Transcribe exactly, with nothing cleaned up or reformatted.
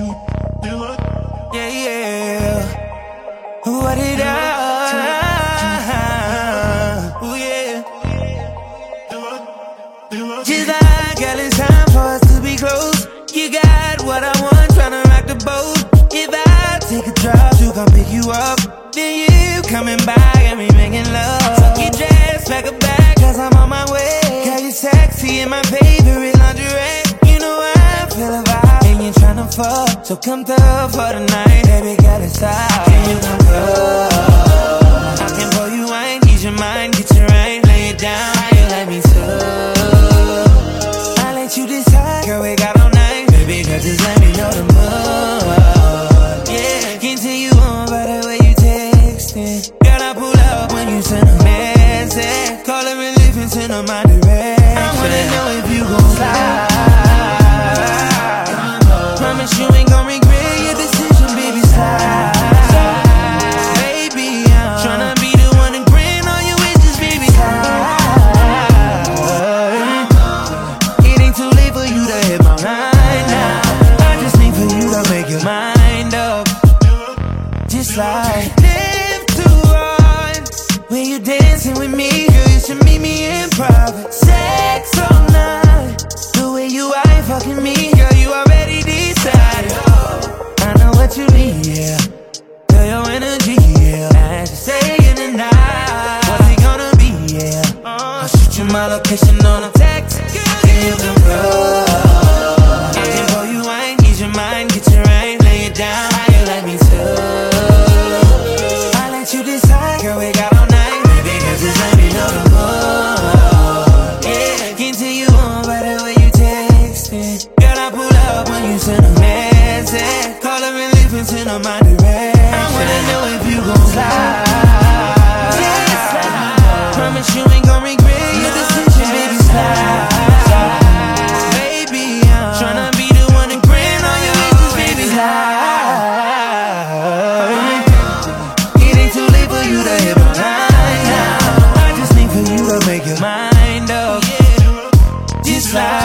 Yeah, yeah. What did I? Ooh, yeah. Just like girl, it's time for us to be close. You got what I want, tryna rock the boat. If I take a drive to come pick you up, then you coming by and me making love. So get dressed, pack a bag, cause I'm on my way. Girl, you sexy in my favorite lingerie. You know I feel a vibe, and you tryna fuck. So come through for the night, baby, girl, it's out. Can you come through? I can pour you wine, ease your mind, get you right, lay it down. How you like me too? I let you decide, girl, we got all night. Baby, girl, just let me know the mood. Yeah, can't tell you on by the way you texting. Girl, I pull up when you send a message. Call it relief and send on my direction. I wanna know if you gon' slide. Promise you ain't gon' regret your decision, baby, slide. Baby, I'm tryna be the one to grant all your wishes, baby, slide. It ain't too late for you to hit my line now. I just need for you to make your mind up. Just like live to run when you dancing with me, girl, you should meet me in private. Sex all night, the way you ain't fucking me, girl, you already decided. I know what you need, yeah. Feel your energy, yeah. As you say in the night, what's it gonna be, yeah. I'll shoot you my location on a text. Can you come through? I can pour you wine, ease your mind, get you right, lay it down. How you like me too? I let you decide, girl, we got all night. Baby, girl, just let me know the mood. Yeah, can't tell you on by the way you texting. Girl, I pull up when you send a message. Call it relief and send on my direction. I wanna know if you gon' slide. Yeah, slide. Promise you ain't gon' regret your decision, baby, slide. Baby, I'm tryna be the one to grant all your wishes, baby, slide. It ain't too late for you to hit my line now. I just need for you to make your mind up. Just slide.